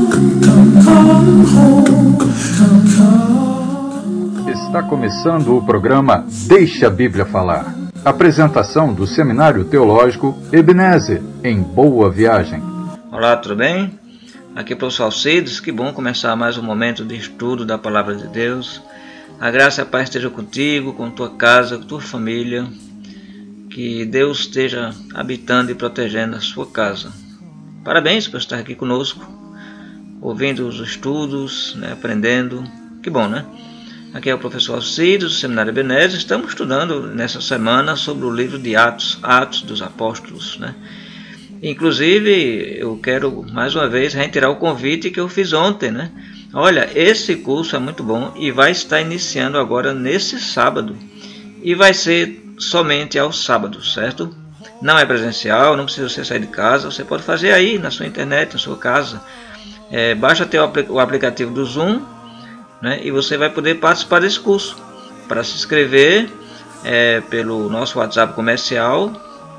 Está começando o programa Deixa a Bíblia Falar. Apresentação do Seminário Teológico Ebenezer, em Boa Viagem. Olá, tudo bem? Aqui é o professor Alcides. Que bom começar mais um momento de estudo da Palavra de Deus. A graça e a paz esteja contigo, com tua casa, com tua família. Que Deus esteja habitando e protegendo a sua casa. Parabéns por estar aqui conosco, ouvindo os estudos, aprendendo. Que bom, né? Aqui é o professor Alcides, do Seminário Ebenezer. Estamos estudando nessa semana sobre o livro de Atos, Atos dos Apóstolos, né? Inclusive, eu quero mais uma vez reiterar o convite que eu fiz ontem, né? Olha, esse curso é muito bom e vai estar iniciando agora nesse sábado. E vai ser somente aos sábados, certo? Não é presencial, não precisa você sair de casa. Você pode fazer aí na sua internet, na sua casa. Baixa até o aplicativo do Zoom, né? E você vai poder participar desse curso. Para se inscrever pelo nosso WhatsApp comercial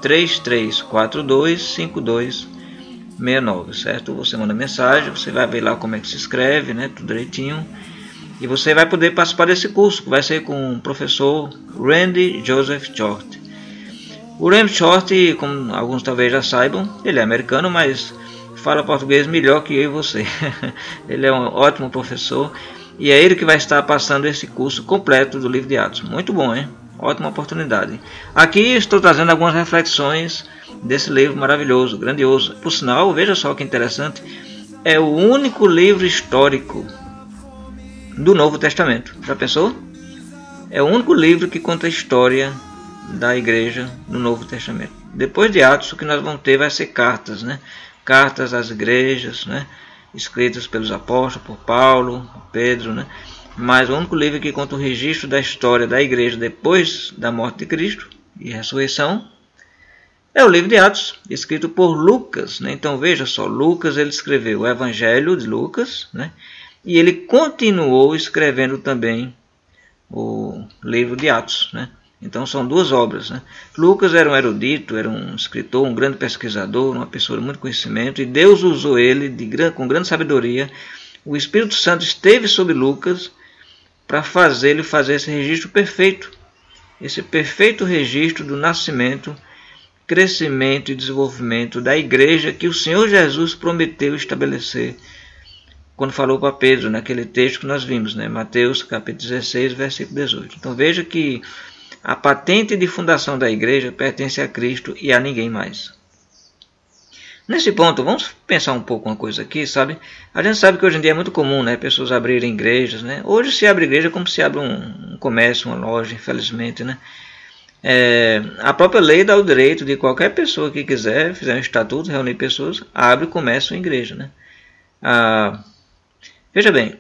33425269, certo? Você manda mensagem, você vai ver lá como é que se inscreve, né? Tudo direitinho. E você vai poder participar desse curso, que vai ser com o professor Randy Joseph Short. O Randy Short, como alguns talvez já saibam, ele é americano, mas fala português melhor que eu e você. Ele é um ótimo professor e é ele que vai estar passando esse curso completo do livro de Atos. Muito bom, hein? Ótima oportunidade. Aqui estou trazendo algumas reflexões desse livro maravilhoso, grandioso. Por sinal, veja só que interessante, é o único livro histórico do Novo Testamento. Já pensou? É o único livro que conta a história da igreja no Novo Testamento. Depois de Atos, o que nós vamos ter vai ser cartas, né? Cartas às igrejas, né? Escritas pelos apóstolos, por Paulo, por Pedro, né? Mas o único livro que conta o registro da história da igreja depois da morte de Cristo e ressurreição é o livro de Atos, escrito por Lucas, né? Então veja só, Lucas ele escreveu o Evangelho de Lucas, né? E ele continuou escrevendo também o livro de Atos, né? Então são duas obras, né? Lucas era um erudito, era um escritor, um grande pesquisador, uma pessoa de muito conhecimento, e Deus usou ele com grande sabedoria. O Espírito Santo esteve sobre Lucas para fazê-lo fazer esse registro perfeito, esse perfeito registro do nascimento, crescimento e desenvolvimento da igreja que o Senhor Jesus prometeu estabelecer quando falou para Pedro, naquele texto que nós vimos, né? Mateus capítulo 16, versículo 18. Então veja que a patente de fundação da igreja pertence a Cristo e a ninguém mais. Nesse ponto, vamos pensar um pouco uma coisa aqui, sabe? A gente sabe que hoje em dia é muito comum, né? Pessoas abrirem igrejas, né? Hoje se abre igreja como se abre um comércio, uma loja, infelizmente, né? A própria lei dá o direito de qualquer pessoa que quiser, fizer um estatuto, reunir pessoas, abre comércio em igreja, né? Veja bem,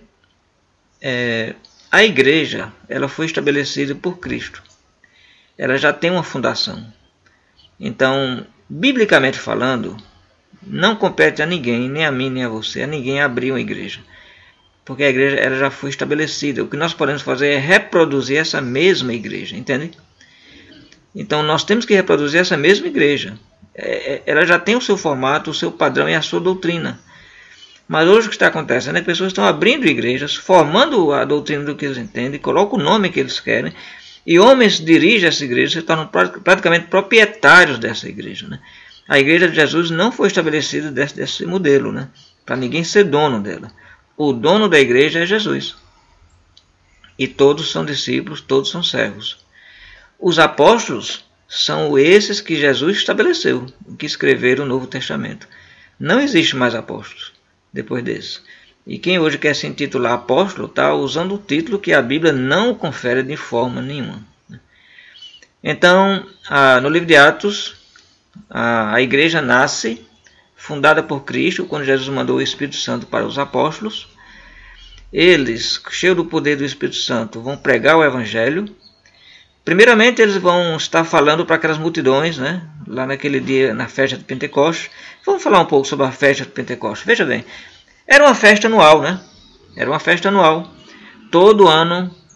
a igreja ela foi estabelecida por Cristo. Ela já tem uma fundação. Então, biblicamente falando, não compete a ninguém, nem a mim, nem a você, a ninguém abrir uma igreja. Porque a igreja ela já foi estabelecida. O que nós podemos fazer é reproduzir essa mesma igreja, entende? Então, nós temos que reproduzir essa mesma igreja. Ela já tem o seu formato, o seu padrão e a sua doutrina. Mas hoje o que está acontecendo é que pessoas estão abrindo igrejas, formando a doutrina do que eles entendem, colocam o nome que eles querem, e homens dirigem essa igreja, se tornam praticamente proprietários dessa igreja, né? A igreja de Jesus não foi estabelecida desse modelo, né? Para ninguém ser dono dela. O dono da igreja é Jesus. E todos são discípulos, todos são servos. Os apóstolos são esses que Jesus estabeleceu, que escreveram o Novo Testamento. Não existe mais apóstolos depois desse. E quem hoje quer se intitular apóstolo está usando o título que a Bíblia não confere de forma nenhuma. Então, no livro de Atos, a igreja nasce, fundada por Cristo, quando Jesus mandou o Espírito Santo para os apóstolos. Eles, cheios do poder do Espírito Santo, vão pregar o Evangelho. Primeiramente, eles vão estar falando para aquelas multidões, né? Lá naquele dia, na festa de Pentecostes. Vamos falar um pouco sobre a festa de Pentecostes. Veja bem, era uma festa anual, né? Era uma festa anual. Todo ano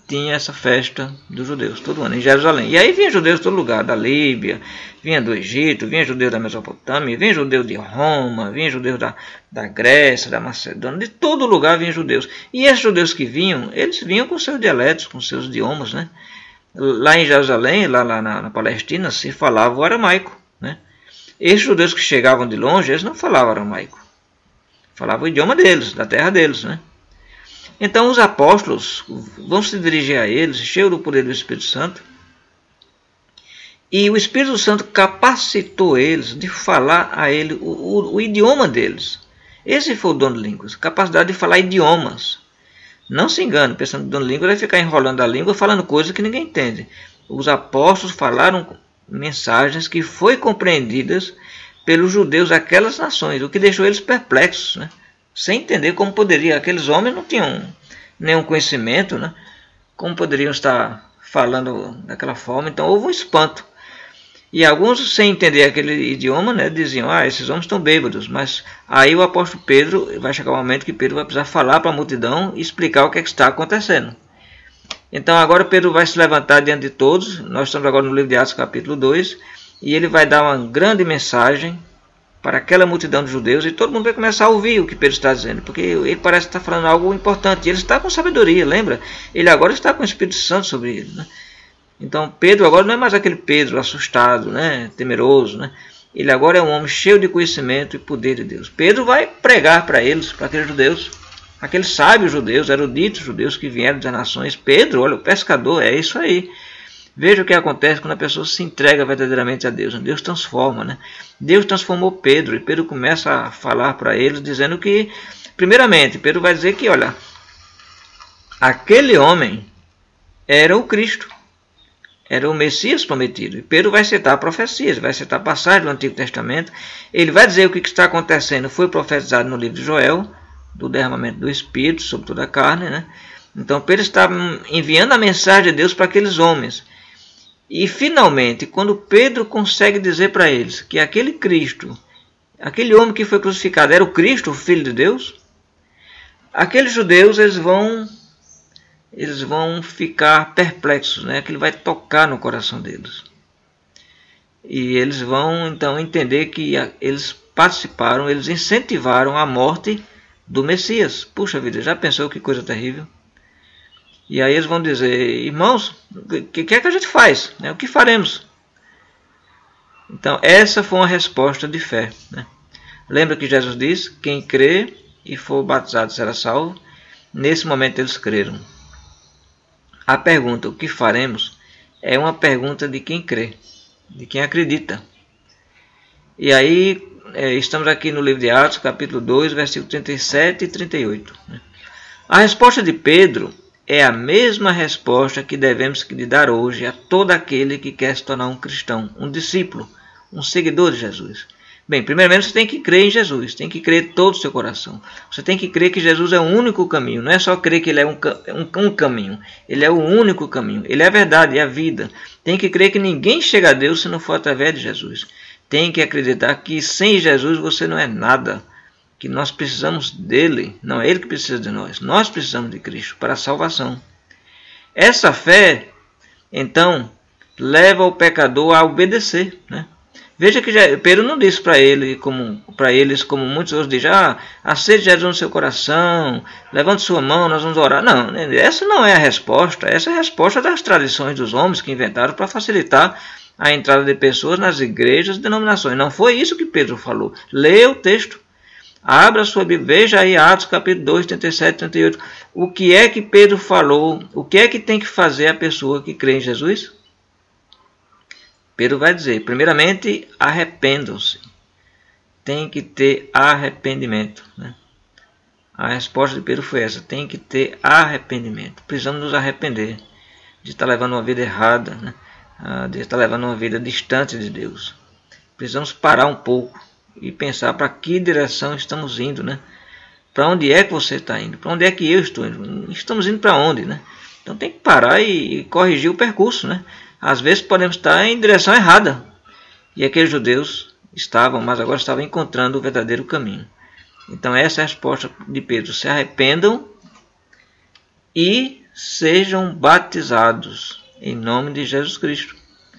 tinha essa festa dos judeus, todo ano, em Jerusalém. E aí vinha judeus de todo lugar, da Líbia, vinha do Egito, vinha judeus da Mesopotâmia, vinha judeus de Roma, vinha judeus da Grécia, da Macedônia, de todo lugar vinham judeus. E esses judeus que vinham, eles vinham com seus dialetos, com seus idiomas, né? Lá em Jerusalém, lá na Palestina, se falava o aramaico, né? Esses judeus que chegavam de longe, eles não falavam aramaico, falavam o idioma deles, da terra deles, né? Então os apóstolos vão se dirigir a eles, cheios do poder do Espírito Santo, e o Espírito Santo capacitou eles de falar a ele o idioma deles. Esse foi o dom de línguas, capacidade de falar idiomas. Não se engane, pensando que o dom de línguas vai ficar enrolando a língua, falando coisas que ninguém entende. Os apóstolos falaram mensagens que foram compreendidas pelos judeus daquelas nações, o que deixou eles perplexos, né? Sem entender como poderia, aqueles homens não tinham nenhum conhecimento, né? Como poderiam estar falando daquela forma. Então houve um espanto. E alguns, sem entender aquele idioma, né, diziam, esses homens estão bêbados. Mas aí o apóstolo Pedro, vai chegar um momento que Pedro vai precisar falar para a multidão e explicar o que está acontecendo. Então agora Pedro vai se levantar diante de todos. Nós estamos agora no livro de Atos capítulo 2. E ele vai dar uma grande mensagem para aquela multidão de judeus, e todo mundo vai começar a ouvir o que Pedro está dizendo, porque ele parece estar falando algo importante. Ele está com sabedoria, lembra? Ele agora está com o Espírito Santo sobre ele, né? Então Pedro agora não é mais aquele Pedro assustado, né? Temeroso, né? Ele agora é um homem cheio de conhecimento e poder de Deus. Pedro vai pregar para eles, para aqueles judeus, aqueles sábios judeus, eruditos judeus que vieram das nações. Pedro, olha, o pescador, é isso aí. Veja o que acontece quando a pessoa se entrega verdadeiramente a Deus. Deus transforma, né? Deus transformou Pedro, e Pedro começa a falar para eles, dizendo que, primeiramente, Pedro vai dizer que, olha, aquele homem era o Cristo, era o Messias prometido. E Pedro vai citar profecias, vai citar passagens do Antigo Testamento. Ele vai dizer o que está acontecendo, foi profetizado no livro de Joel, do derramamento do Espírito sobre toda a carne, né? Então Pedro está enviando a mensagem de Deus para aqueles homens. E finalmente, quando Pedro consegue dizer para eles que aquele Cristo, aquele homem que foi crucificado, era o Cristo, o Filho de Deus, aqueles judeus eles vão ficar perplexos, né? Aquilo vai tocar no coração deles. E eles vão então entender que eles participaram, eles incentivaram a morte do Messias. Puxa vida, já pensou que coisa terrível? E aí eles vão dizer, irmãos, o que é que a gente faz? O que faremos? Então essa foi uma resposta de fé, né? Lembra que Jesus disse, quem crê e for batizado será salvo? Nesse momento eles creram. A pergunta, o que faremos, é uma pergunta de quem crê, de quem acredita. E aí estamos aqui no livro de Atos, capítulo 2, versículos 37 e 38. A resposta de Pedro é a mesma resposta que devemos lhe dar hoje a todo aquele que quer se tornar um cristão, um discípulo, um seguidor de Jesus. Bem, primeiramente você tem que crer em Jesus, tem que crer de todo o seu coração. Você tem que crer que Jesus é o único caminho, não é só crer que ele é um caminho, ele é o único caminho, ele é a verdade, é a vida. Tem que crer que ninguém chega a Deus se não for através de Jesus. Tem que acreditar que sem Jesus você não é nada, que nós precisamos dele, não é ele que precisa de nós precisamos de Cristo para a salvação. Essa fé, então, leva o pecador a obedecer, né? Veja que Pedro não disse para eles, como muitos outros dizem, aceite Jesus no seu coração, levante sua mão, nós vamos orar. Não, essa não é a resposta, essa é a resposta das tradições dos homens que inventaram para facilitar a entrada de pessoas nas igrejas e denominações. Não foi isso que Pedro falou. Leia o texto. Abra sua Bíblia, veja aí Atos capítulo 2, 37 e 38. O que é que Pedro falou? O que é que tem que fazer a pessoa que crê em Jesus? Pedro vai dizer, primeiramente, arrependam-se. Tem que ter arrependimento, né? A resposta de Pedro foi essa, tem que ter arrependimento. Precisamos nos arrepender de estar levando uma vida errada, né? De estar levando uma vida distante de Deus. Precisamos parar um pouco e pensar para que direção estamos indo, né? Para onde é que você está indo? Para onde é que eu estou indo? Estamos indo para onde, né? Então tem que parar e corrigir o percurso, né? Às vezes podemos estar em direção errada. E aqueles judeus estavam, mas agora estavam encontrando o verdadeiro caminho. Então essa é a resposta de Pedro. Se arrependam e sejam batizados em nome de Jesus Cristo.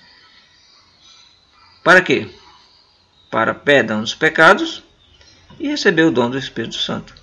Para quê? Para perdão dos pecados e receber o dom do Espírito Santo.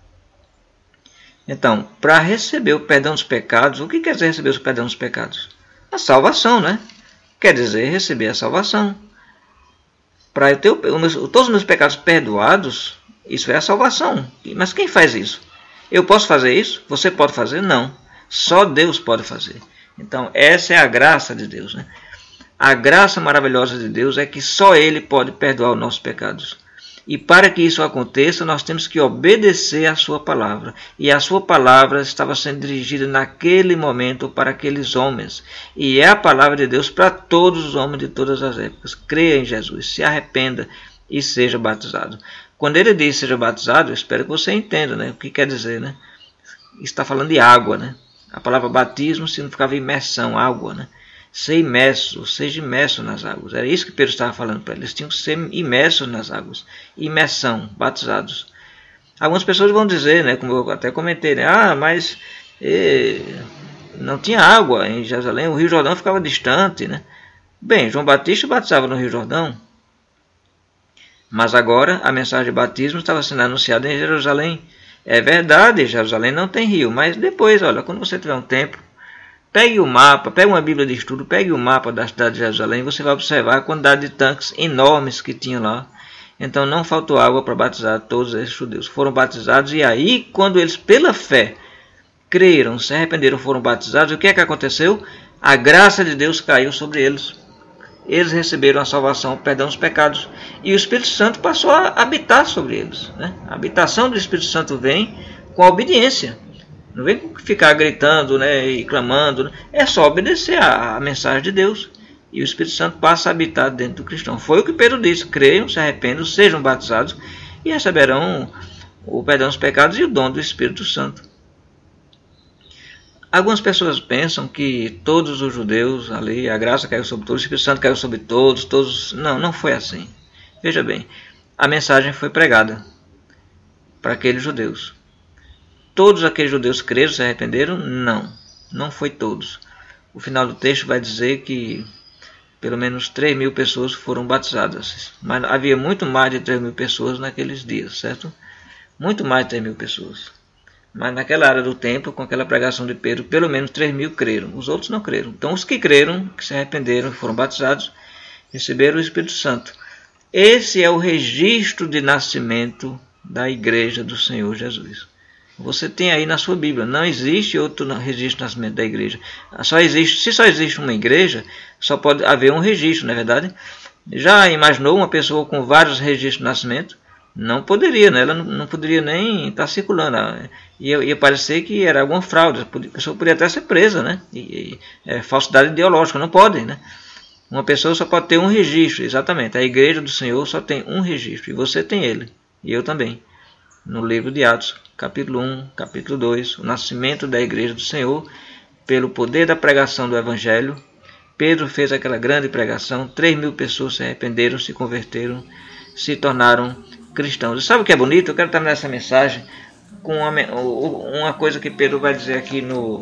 Então, para receber o perdão dos pecados, o que quer dizer receber o perdão dos pecados? A salvação, né? Quer dizer receber a salvação. Para eu ter todos os meus pecados perdoados, isso é a salvação. Mas quem faz isso? Eu posso fazer isso? Você pode fazer? Não. Só Deus pode fazer. Então, essa é a graça de Deus, né? A graça maravilhosa de Deus é que só Ele pode perdoar os nossos pecados. E para que isso aconteça, nós temos que obedecer à sua palavra. E a sua palavra estava sendo dirigida naquele momento para aqueles homens. E é a palavra de Deus para todos os homens de todas as épocas. Creia em Jesus, se arrependa e seja batizado. Quando ele diz seja batizado, eu espero que você entenda, né? O que quer dizer, né? Está falando de água, né? A palavra batismo significava imersão, água, né? Ser imerso, seja imerso nas águas. Era isso que Pedro estava falando para eles. Eles tinham que ser imersos nas águas. Imersão, batizados. Algumas pessoas vão dizer, né, como eu até comentei, né, mas não tinha água em Jerusalém, o Rio Jordão ficava distante, né? Bem, João Batista batizava no Rio Jordão. Mas agora a mensagem de batismo estava sendo anunciada em Jerusalém. É verdade, Jerusalém não tem rio, mas depois, olha, quando você tiver um tempo, pegue o mapa, pegue uma Bíblia de estudo, pegue o mapa da cidade de Jerusalém, você vai observar a quantidade de tanques enormes que tinha lá. Então não faltou água para batizar todos esses judeus. Foram batizados e aí, quando eles pela fé creram, se arrependeram, foram batizados, o que é que aconteceu? A graça de Deus caiu sobre eles. Eles receberam a salvação, o perdão dos pecados. E o Espírito Santo passou a habitar sobre eles, né? A habitação do Espírito Santo vem com a obediência. Não vem ficar gritando, né, e clamando. Né? É só obedecer a mensagem de Deus. E o Espírito Santo passa a habitar dentro do cristão. Foi o que Pedro disse. Creiam, se arrependam, sejam batizados e receberão o perdão dos pecados e o dom do Espírito Santo. Algumas pessoas pensam que todos os judeus ali, a graça caiu sobre todos, o Espírito Santo caiu sobre todos. Não foi assim. Veja bem, a mensagem foi pregada para aqueles judeus. Todos aqueles judeus creram, se arrependeram? Não foi todos. O final do texto vai dizer que pelo menos 3.000 pessoas foram batizadas. Mas havia muito mais de 3.000 pessoas naqueles dias, certo? Muito mais de 3.000 pessoas. Mas naquela área do tempo, com aquela pregação de Pedro, pelo menos 3.000 creram. Os outros não creram. Então os que creram, que se arrependeram, foram batizados, receberam o Espírito Santo. Esse é o registro de nascimento da igreja do Senhor Jesus. Você tem aí na sua Bíblia. Não existe outro registro de nascimento da igreja. Se só existe uma igreja, só pode haver um registro, não é verdade? Já imaginou uma pessoa com vários registros de nascimento? Não poderia, né? Ela não poderia nem estar circulando. Ia parecer que era alguma fraude. A pessoa poderia até ser presa, né? Falsidade ideológica, não pode, né? Uma pessoa só pode ter um registro, exatamente. A igreja do Senhor só tem um registro, e você tem ele, e eu também. No livro de Atos, capítulo 1, capítulo 2, o nascimento da igreja do Senhor, pelo poder da pregação do Evangelho. Pedro fez aquela grande pregação, 3.000 pessoas se arrependeram, se converteram, se tornaram cristãos. E sabe o que é bonito? Eu quero terminar essa mensagem com uma coisa que Pedro vai dizer aqui no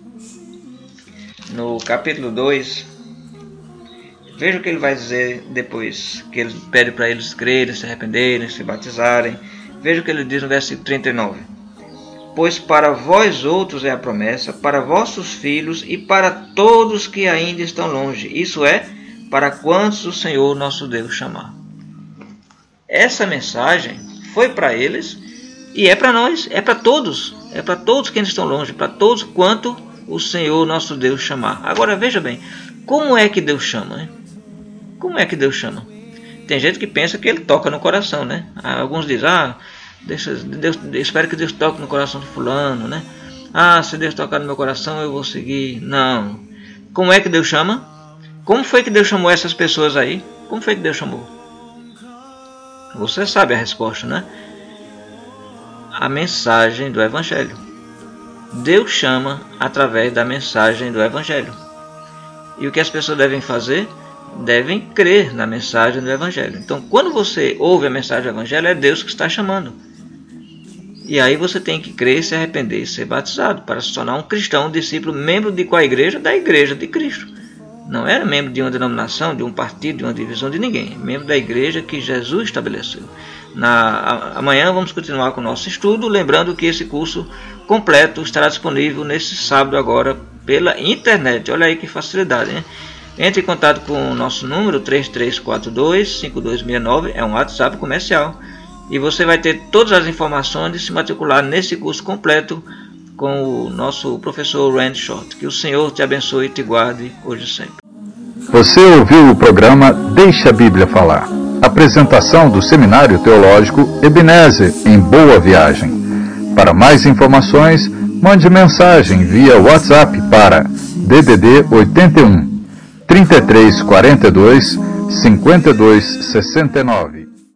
capítulo 2. Veja o que ele vai dizer depois, que ele pede para eles crerem, se arrependerem, se batizarem. Veja o que ele diz no versículo 39. Pois para vós outros é a promessa, para vossos filhos e para todos que ainda estão longe. Isso é, para quantos o Senhor nosso Deus chamar. Essa mensagem foi para eles e é para nós, é para todos que ainda estão longe, para todos quanto o Senhor nosso Deus chamar. Agora veja bem, como é que Deus chama, né? Como é que Deus chama? Tem gente que pensa que ele toca no coração, né? Alguns dizem, espero que Deus toque no coração de fulano, né? Se Deus tocar no meu coração, eu vou seguir. Não. Como é que Deus chama? Como foi que Deus chamou essas pessoas aí? Como foi que Deus chamou? Você sabe a resposta, né? A mensagem do Evangelho. Deus chama através da mensagem do Evangelho. E o que as pessoas devem fazer? Devem crer na mensagem do Evangelho. Então, quando você ouve a mensagem do Evangelho, é Deus que está chamando. E aí você tem que crer, se arrepender e ser batizado para se tornar um cristão, um discípulo, membro de qual igreja? Da igreja de Cristo. Não era membro de uma denominação, de um partido, de uma divisão de ninguém. Membro da igreja que Jesus estabeleceu. Amanhã vamos continuar com o nosso estudo, lembrando que esse curso completo estará disponível nesse sábado agora pela internet. Olha aí que facilidade, hein? Entre em contato com o nosso número 3342-5269, é um WhatsApp comercial. E você vai ter todas as informações de se matricular nesse curso completo com o nosso professor Randy Short. Que o Senhor te abençoe e te guarde hoje e sempre. Você ouviu o programa Deixa a Bíblia Falar. Apresentação do Seminário Teológico Ebenezer, em Boa Viagem. Para mais informações, mande mensagem via WhatsApp para DDD 81 3342 5269.